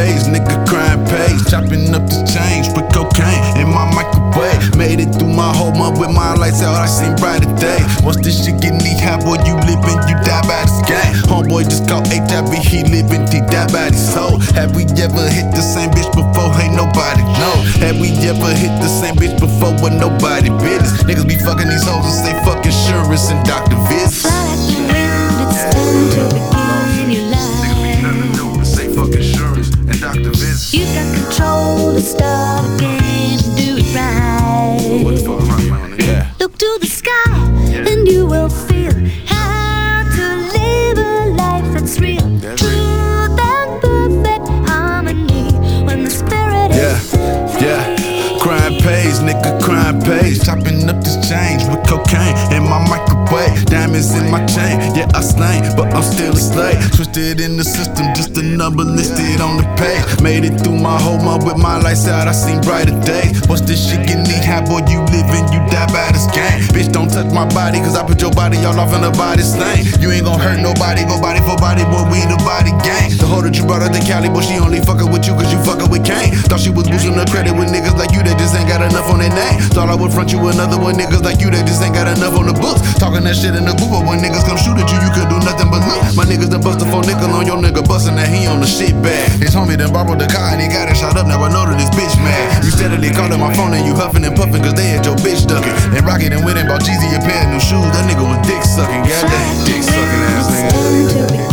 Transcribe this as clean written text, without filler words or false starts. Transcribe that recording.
pays, nigga crime pays. Chopping up the change, put cocaine in my microwave. Made it through my whole month with my lights out, I seen brighter days. Once this shit get knee high, boy, you living, you die by this game. Homeboy just caught HIV, he living, he died by his soul. Have we ever hit the same bitch before? Ain't nobody know. Have we ever hit the same bitch before with nobody business? Niggas be fucking these hoes and say fuck insurance and doctor visits. Fly like the wind, it's time to begin your life. Niggas be nothing to do but say fuck insurance and doctor visits. You got control to start again and do it right. What the fuck am I doing? Yeah. Look to the sky and you will feel how to live a life that's real. Truth and perfect harmony when the spirit is Crime pays, nigga, crime pays. Chopping up this change with cocaine in my microwave. Diamonds in my chain, yeah, I slain, but I'm still a slave. Twisted in the system, just a number listed on the page. Made it through my whole month with my lights out, I seen brighter days. Once this shit get knee high, boy, you living, you die by this game. Bitch, don't touch my body, cause I put your body all off in the body stain. You ain't gon' hurt nobody, go body for body, boy, we the body gang. The hoe that you brought out to Cali, boy, she only fuckin' with you cause you fuckin' with Kane. Thought she was boosting her credit with niggas like you that just ain't got enough on their name. Thought I would front you another one, niggas like you that just ain't got enough on the books. Talking that shit in the booth, but when niggas come shoot at you, you could do nothing but look. My niggas done bust a 4 nickel on your nigga, bustin' that he on the shit bag. His homie done borrowed the car and he got it shot up, now I know that this bitch mad. You steadily callin' my phone and you huffin' and puffin' cause they had your bitch duckin'. And Rocket and went and bought Jeezy a pair of new shoes, that nigga was dick sucking, goddamn dick sucking ass nigga.